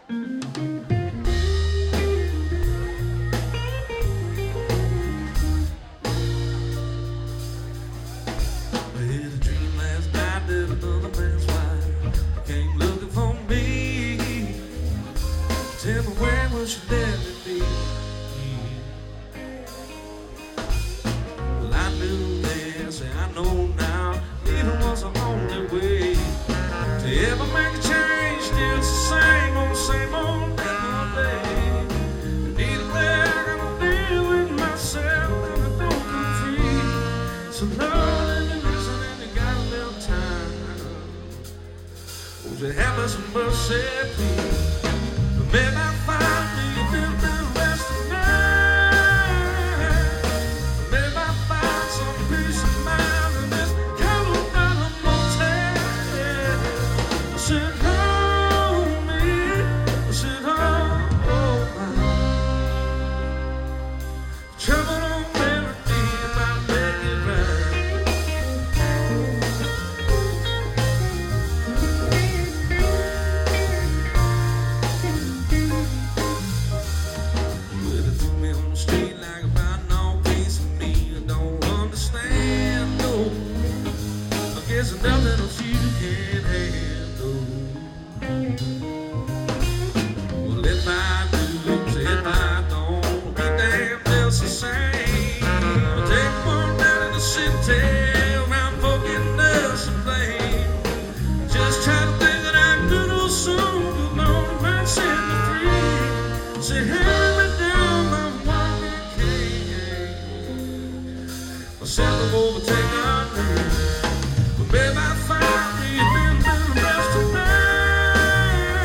Tell me where will she let me be? Well, I knew this, and I know now, leaving was the only way to ever make a change. Still it's the same old day. Either way, I gotta deal with myself, and I don't come free. So Lord, let me listen, and you got a little time. Won't you have us some mercy, please? Maybe I find me a little bit of rest tonight. Maybe I find some peace of mind in this Colorado motel. I said, hold me. I said, oh, trouble don't marry me if I make it right. There's nothing else you can handle. Well, if I do, if I don't, be damned, it's the same. I'll take one down in the city, around forgetting us and blame. Just try to think that I could do soon, but Lord, man, set me free. Say, hand me down my walking cane. I'll send them overtake our name. Babe, I find me a little bit of rest tonight.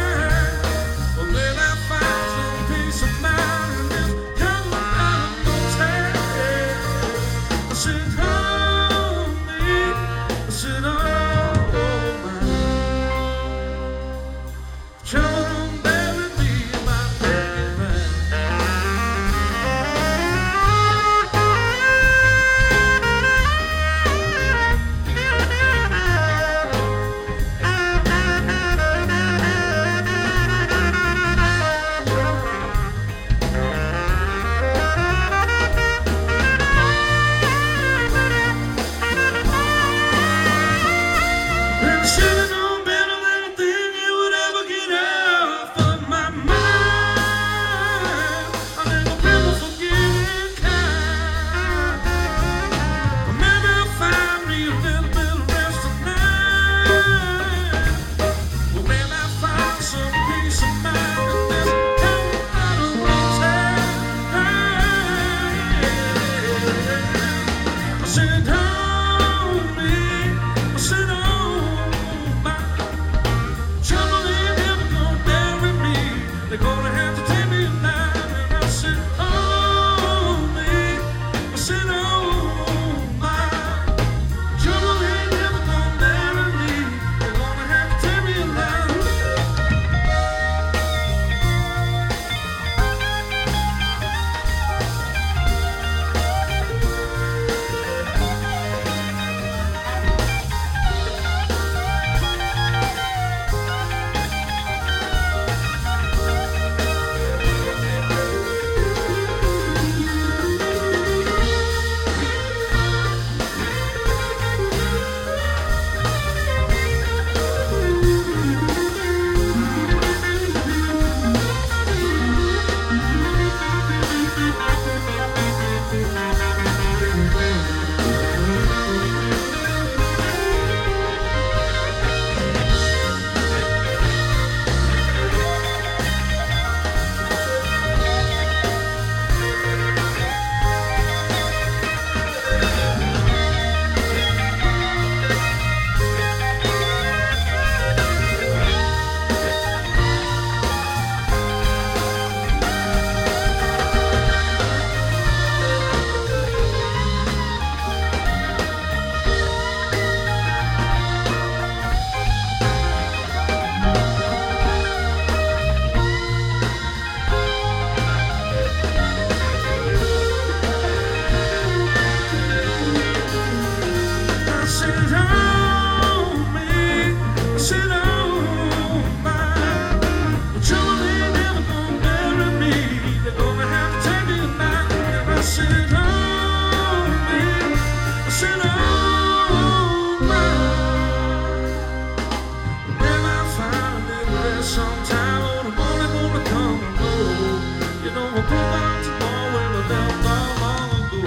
sometime, oh, the morning gonna come and go. You know, we'll go back tomorrow where we left not long ago.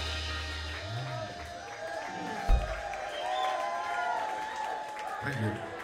Thank you.